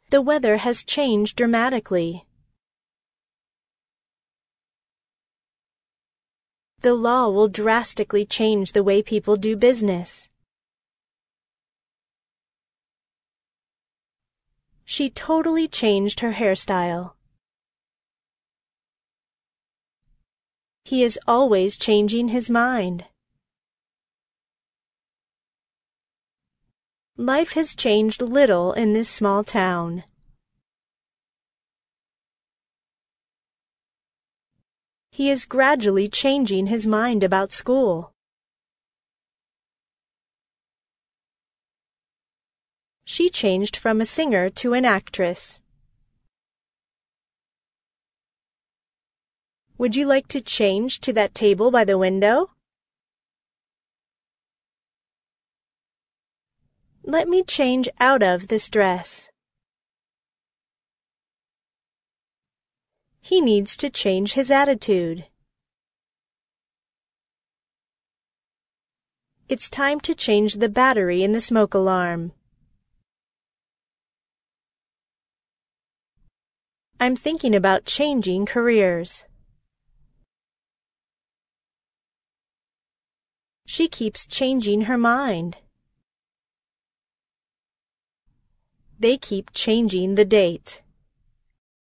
The weather has changed dramatically. The law will drastically change the way people do business. She totally changed her hairstyle. He is always changing his mind. Life has changed little in this small town. He is gradually changing his mind about school. She changed from a singer to an actress. Would you like to change to that table by the window? Let me change out of this dress. He needs to change his attitude. It's time to change the battery in the smoke alarm. I'm thinking about changing careers. She keeps changing her mind. They keep changing the date.